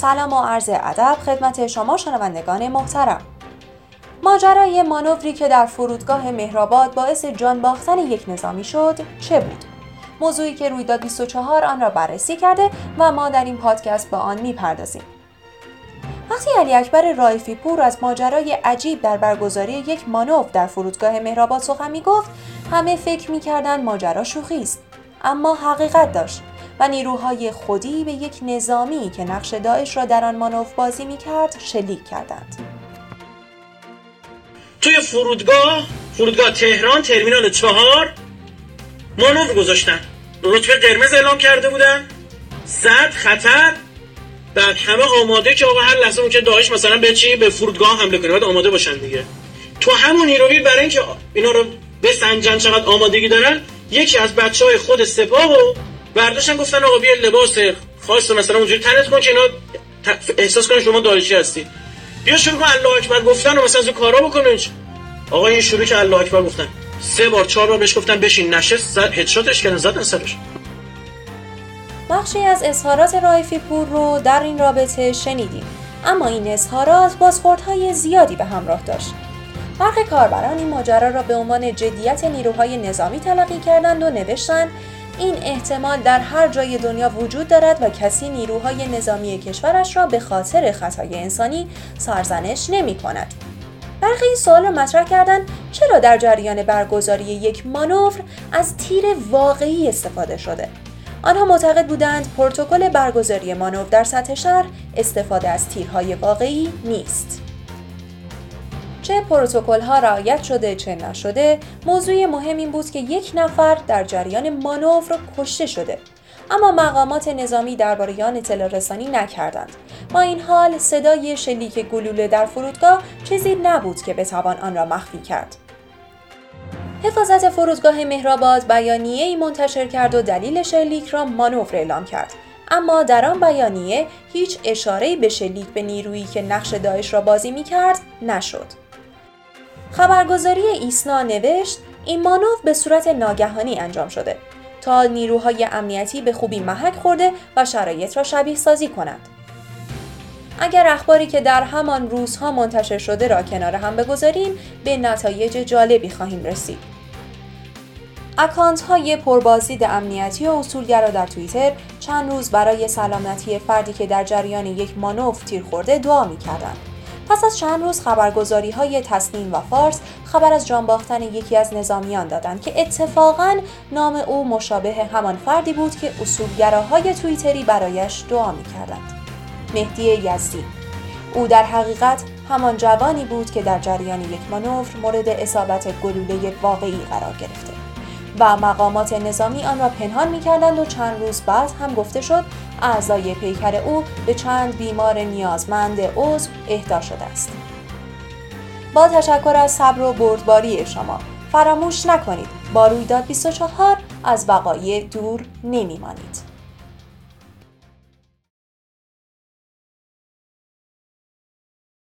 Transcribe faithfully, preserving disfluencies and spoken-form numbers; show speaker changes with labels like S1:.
S1: سلام و عرض ادب خدمت شما شنوندگان محترم. ماجرای مانوری که در فرودگاه مهرآباد باعث جان باختن یک نظامی شد چه بود؟ موضوعی که رویداد بیست و چهار آن را بررسی کرده و ما در این پادکست با آن میپردازیم. وقتی علی اکبر رائفی پور از ماجرای عجیب در برگزاری یک مانور در فرودگاه مهرآباد سخن میگفت، همه فکر میکردند ماجرا شوخی است، اما حقیقت داشت و نیروهای خودی به یک نظامی که نقش داعش را در آن مانور بازی میکرد شلیک کردند.
S2: توی فرودگاه فرودگاه تهران ترمینال چهار مانور گذاشتن، رتبه قرمز اعلام کرده بودن، صد خطر، بعد همه آماده که آقا هر لحظه ممکنه داعش مثلا به چی به فرودگاه حمله کنه، باید آماده باشن دیگه. تو همون نیروی برای اینکه اینا رو بسنجن چقدر آمادگی دارن، یکی از بچهای خود سپاهو برداشتن گفتن آقا بیا لباس خاص مثلا اونجوری تنت کن که اینا احساس کنن شما داعشی هستی، بیا شروع کن الله اکبر گفتن و مثلا از کارا بکنن. آقا این شروع که الله اکبر گفتن، سه بار چهار بار بهش گفتن بشین، نشست، هدشاتش کردن، زدن سرش.
S1: بخشی از اظهارات رائفی پور رو در این رابطه شنیدیم، اما این اظهارات بازخوردهای زیادی به همراه داشت. برخی کاربران این ماجرا را به عنوان جدیت نیروهای نظامی تلقی کردند و نوشتند این احتمال در هر جای دنیا وجود دارد و کسی نیروهای نظامی کشورش را به خاطر خطای انسانی سرزنش نمی کند. برخی این سوال را مطرح کردند چرا در جریان برگزاری یک مانور از تیر واقعی استفاده شده؟ آنها معتقد بودند پروتکل برگزاری مانور در سطح شهر استفاده از تیرهای واقعی نیست. چه پروتکل‌ها رعایت شده چه نشده، موضوع مهم این بود که یک نفر در جریان مانور کشته شده، اما مقامات نظامی درباره آن اطلاع رسانی نکردند. با این حال صدای شلیک گلوله در فرودگاه چیزی نبود که بتوان آن را مخفی کرد. حفاظت فرودگاه مهرآباد بیانیه‌ای منتشر کرد و دلیل شلیک را مانور اعلام کرد، اما در آن بیانیه هیچ اشاره‌ای به شلیک به نیرویی که نقش داعش را بازی می‌کرد نشد. خبرگزاری ایسنا نوشت این مانور به صورت ناگهانی انجام شده تا نیروهای امنیتی به خوبی محک خورده و شرایط را شبیه سازی کنند. اگر اخباری که در همان روزها منتشر شده را کنار هم بگذاریم، به نتایج جالبی خواهیم رسید. اکانت‌های پربازدید امنیتی و اصولگرا در توییتر چند روز برای سلامتی فردی که در جریان یک مانور تیر خورده دعا می‌کردند. پس از چند روز خبرگزاری‌های تسنیم و فارس خبر از جان باختن یکی از نظامیان دادند که اتفاقاً نام او مشابه همان فردی بود که اصولگراهای توییتری برایش دعا می‌کردند. مهدی یزدی. او در حقیقت همان جوانی بود که در جریان یک مانور مورد اصابت گلوله واقعی قرار گرفته و مقامات نظامی آن را پنهان می‌کردند و چند روز بعد هم گفته شد اعضای پیکر او به چند بیمار نیازمند عضو اهدا شده است. با تشکر از صبر و بردباری شما، فراموش نکنید با رویداد بیست و چهار از وقایع دور نمی‌مانید.